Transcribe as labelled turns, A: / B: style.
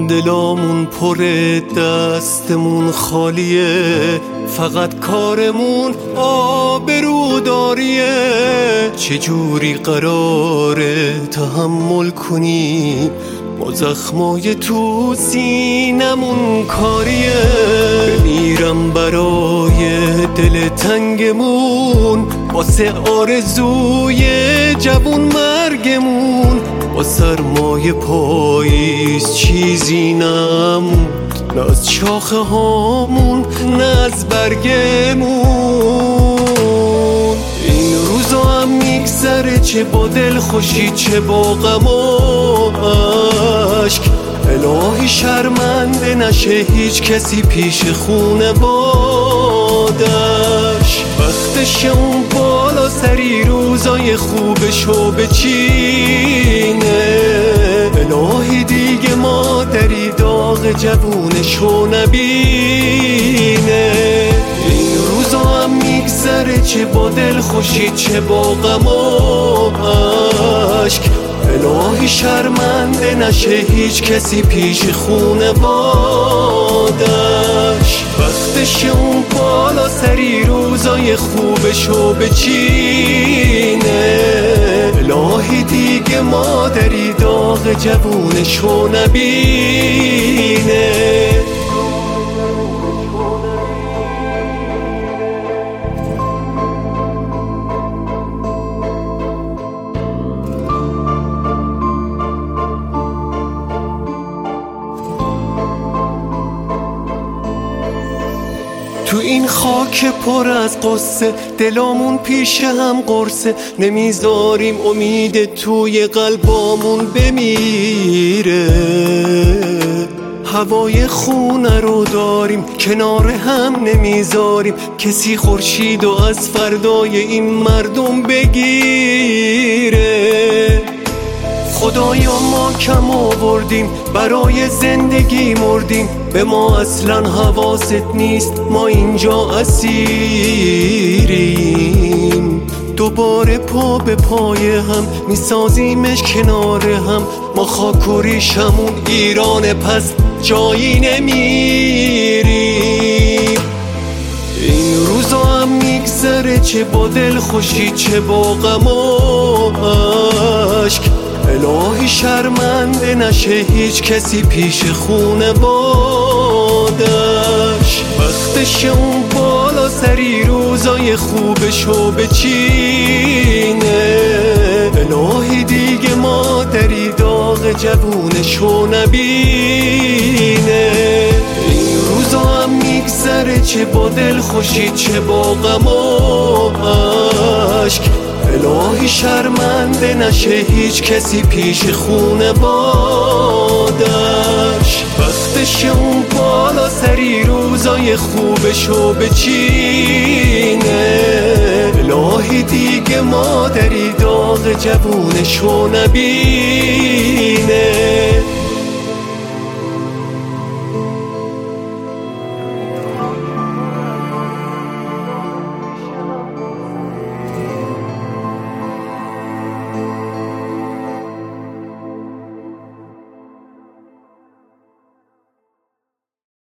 A: دلامون پر دستمون خالیه، فقط کارمون آبروداریه. چجوری قراره تحمل کنیم ما زخمای تو سینمون کاریه؟ بمیرم برای دل تنگمون، واسه آرزوی جوون مرگمون. با سرمای پاییز چیزی نموند، نه از شاخه هامون نه از برگمون. این روزا هم میگذره، چه با دل خوشی چه با غم و عشق. الهی شرمنده نشه هیچ کسی پیش خونوادش. وقتش اون بالا سری روزای خوبشو بچینه. الهی دیگه مادری داغ جوونشو نبینه. این روزا هم میگذره، چه با دل خوشی چه با غم و عشق. الهی شرمنده نشه هیچ کسی پیش خونوادش. وقتش اون بالا سری روزای خوبشو بچینه. الهی دیگه مادری داغ جوونشو نبینه. تو این خاک پر از قصه دلامون پیش هم قرصه. نمیذاریم امید توی قلبامون بمیره. هوای خونه رو داریم کنار هم نمیذاریم کسی خورشید و از فردای این مردم بگیره. خدایا ما کم آوردیم برای زندگی مردیم، به ما اصلا حواست نیست ما اینجا اسیریم. دوباره پا به پای هم میسازیمش کنار هم، ما خاک و ریشمون ایران پس جایی نمیریم. این روزا هم میگذره، چه با دل خوشی چه با غم و عشق. الهی شرمنده نشه هیچ کسی پیش خونوادش. وقتش اون بالا سری روزای خوبشو بچینه. الهی دیگه مادری داغ جوونشو نبینه. این روزا هم میگذره، چه با دل خوشی چه با غم و عشق. الهی شرمنده نشه هیچ کسی پیش خونوادش. وقتش اون بالا سری روزای خوبشو بچینه. الهی دیگه مادری داغ جوونشو نبینه.